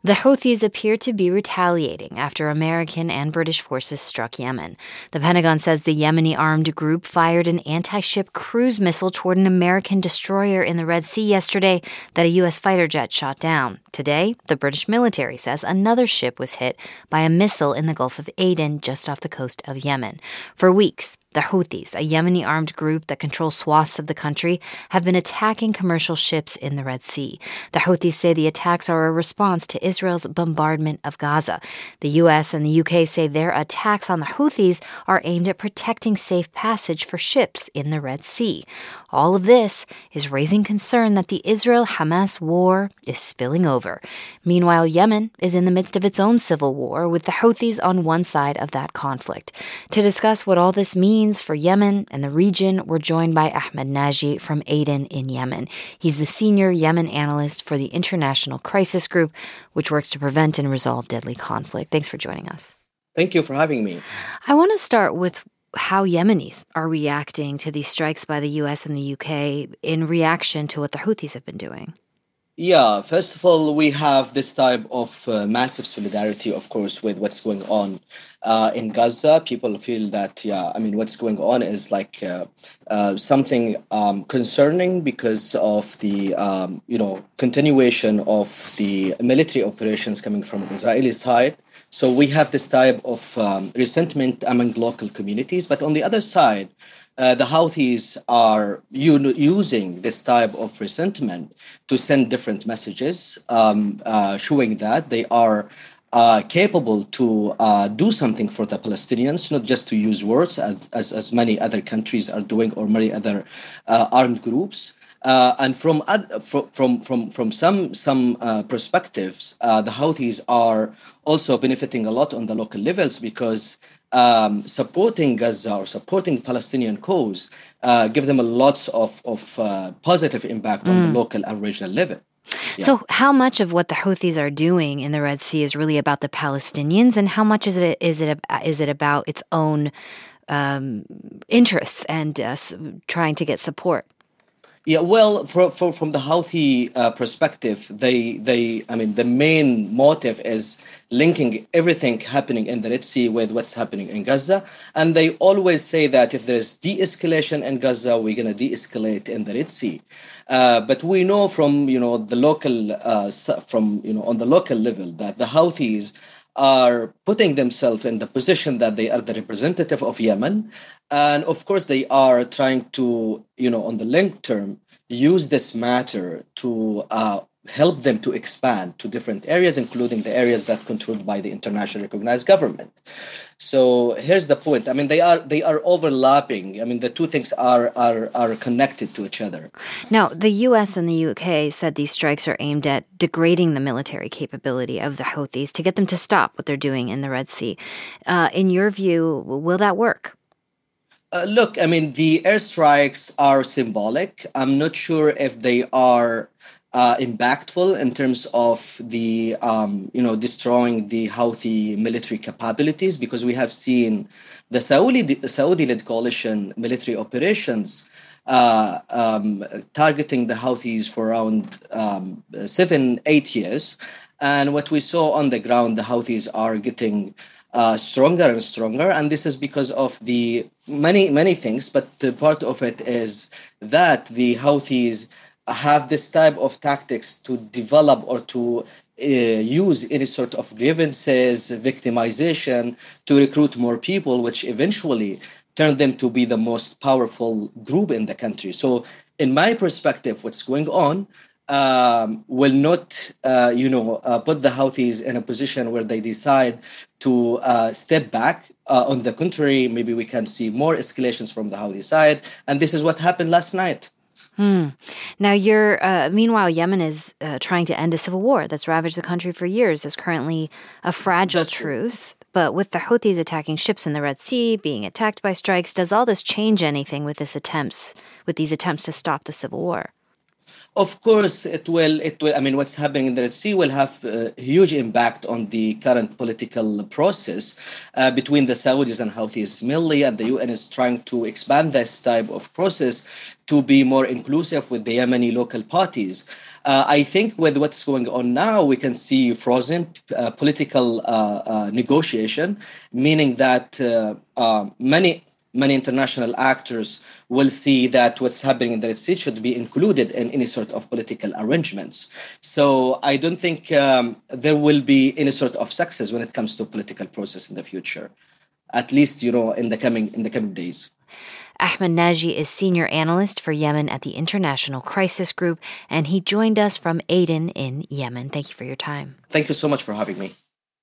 The Houthis appear to be retaliating after American and British forces struck Yemen. The Pentagon says the Yemeni armed group fired an anti-ship cruise missile toward an American destroyer in the Red Sea yesterday that a U.S. fighter jet shot down. Today, the British military says another ship was hit by a missile in the Gulf of Aden, just off the coast of Yemen. For weeks, the Houthis, a Yemeni armed group that controls swaths of the country, have been attacking commercial ships in the Red Sea. The Houthis say the attacks are a response to Israel's bombardment of Gaza. The U.S. and the U.K. say their attacks on the Houthis are aimed at protecting safe passage for ships in the Red Sea. All of this is raising concern that the Israel-Hamas war is spilling over. Meanwhile, Yemen is in the midst of its own civil war, with the Houthis on one side of that conflict. To discuss what all this means for Yemen and the region, we're joined by Ahmed Naji from Aden in Yemen. He's the senior Yemen analyst for the International Crisis Group, which works to prevent and resolve deadly conflict. Thanks for joining us. Thank you for having me. I want to start with how Yemenis are reacting to these strikes by the U.S. and the U.K. in reaction to what the Houthis have been doing. Yeah, first of all, we have this type of massive solidarity, of course, with what's going on in Gaza. People feel that, what's going on is like something concerning because of the, continuation of the military operations coming from the Israeli side. So we have this type of resentment among local communities. But on the other side, the Houthis are using this type of resentment to send different messages, showing that they are capable to do something for the Palestinians, not just to use words as many other countries are doing or many other armed groups. And from some perspectives, the Houthis are also benefiting a lot on the local levels because supporting Gaza or supporting Palestinian cause give them a lots of positive impact on the local and regional level. Yeah. So how much of what the Houthis are doing in the Red Sea is really about the Palestinians, and how much is it about its own interests and trying to get support? Yeah, well, from the Houthi perspective, the main motive is linking everything happening in the Red Sea with what's happening in Gaza, and they always say that if there's de-escalation in Gaza, we're going to de-escalate in the Red Sea. But we know from the local on the local level that the Houthis are putting themselves in the position that they are the representative of Yemen. And of course, they are trying to, on the long term, use this matter to help them to expand to different areas, including the areas that are controlled by the internationally recognized government. So here's the point. I mean, they are overlapping. I mean, the two things are connected to each other. Now, the U.S. and the U.K. said these strikes are aimed at degrading the military capability of the Houthis to get them to stop what they're doing in the Red Sea. In your view, will that work? Look, I mean, the airstrikes are symbolic. I'm not sure if they are impactful in terms of the, destroying the Houthi military capabilities, because we have seen the Saudi-led coalition military operations targeting the Houthis for around 7-8 years. And what we saw on the ground, the Houthis are getting stronger and stronger. And this is because of the many things. But part of it is that the Houthis have this type of tactics to develop or to use any sort of grievances, victimization to recruit more people, which eventually turn them to be the most powerful group in the country. So in my perspective, what's going on will not, put the Houthis in a position where they decide to step back. On the contrary, maybe we can see more escalations from the Houthi side. And this is what happened last night. Now, meanwhile, Yemen is trying to end a civil war that's ravaged the country for years. There's currently a fragile truce. But with the Houthis attacking ships in the Red Sea, being attacked by strikes, does all this change anything with these attempts to stop the civil war? Of course, it will. It will. I mean, what's happening in the Red Sea will have a huge impact on the current political process between the Saudis and Houthis mainly, and the UN is trying to expand this type of process to be more inclusive with the Yemeni local parties. I think with what's going on now, we can see frozen political negotiation, meaning that many international actors will see that what's happening in the Red Sea should be included in any sort of political arrangements. So I don't think there will be any sort of success when it comes to political process in the future, at least in the coming days. Ahmed Naji is senior analyst for Yemen at the International Crisis Group, and he joined us from Aden in Yemen. Thank you for your time. Thank you so much for having me.